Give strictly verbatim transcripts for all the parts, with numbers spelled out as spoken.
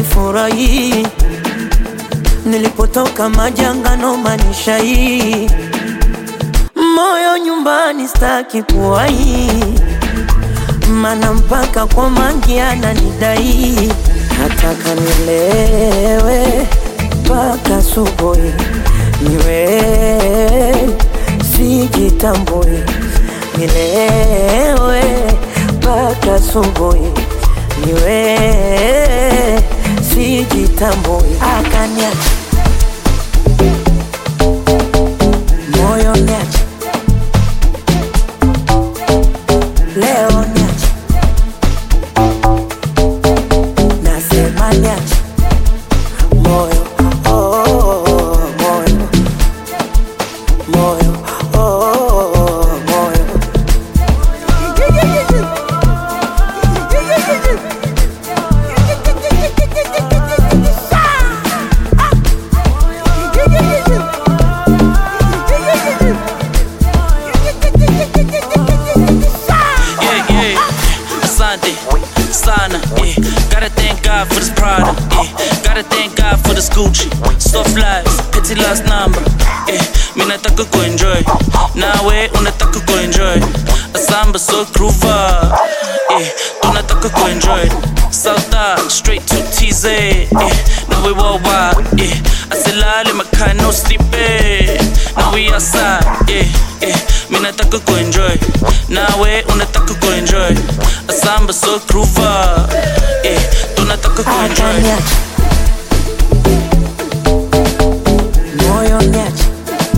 nifurahi. Nilipotoka majanga no manisha hii, moyo nyumbani staki kuwahi, mana mpaka kwa mangi ananidai. Nataka nilewe mpaka asubuhi, niwe sijitambui. Nilewe mpaka asubuhi, niwe sijitambui. Akaniacha moyo niacha, leo niacha, nasema niacha moyo, oh, oh, oh, moyo, moyo, oh, oh, moyo. Yeah, yeah, Asante, Sana, yeah. Gotta thank God for this product, yeah. Gotta thank God for this Gucci. Soft lives, pity last number, yeah. Mimi nataka kuenjoy, nawe unataka kuenjoy. Asamba so groover, yeah. Tunataka kuenjoy. South straight to T Z, yeah. Now we worldwide, yeah. Asilale makai no sleeping. Now we outside, yeah, yeah. Mimi nataka kuenjoy, nawe unataka kuenjoy. Asamba so groover, yeah. Tunataka kuenjoy. Akaniacha moyo niacha,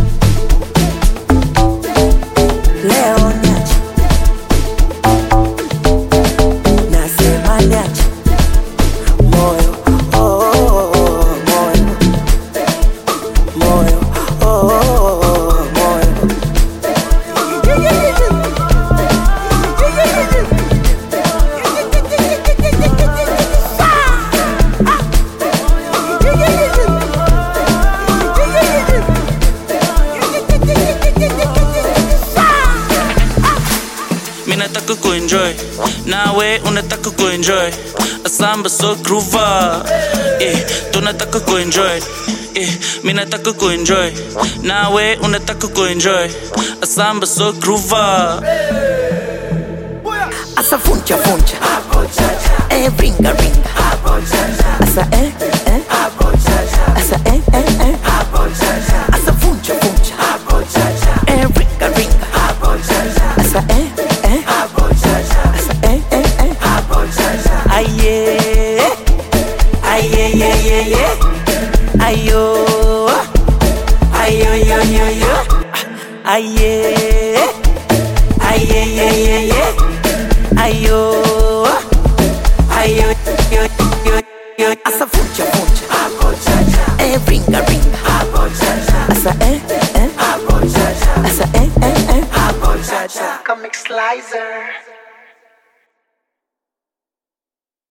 leo niacha, nasema niacha moyo, oh, oh, oh, moyo, moyo, oh, oh, oh, moyo. Mimi nataka kuenjoy, nawe unataka kuenjoy. Asamba so groover, yeah. Tunataka kuenjoy, yeah. Mimi nataka kuenjoy, nawe unataka kuenjoy. Asamba so groover. Asa funcha funcha, eh ringa ringa, asa eh eh, asa eh eh eh, asa funcha funcha, eh ringa ringa, asa eh eh, asa eh eh eh. Aye, aye ye ye ye, ayo, ayo yo yo yo, aye, aye ye ye ye. Ayo, ayo, yo, yo, yo. Asa funcha funcha, eh ringa ringa, asa eh eh, asa eh eh eh. Comic Slicer.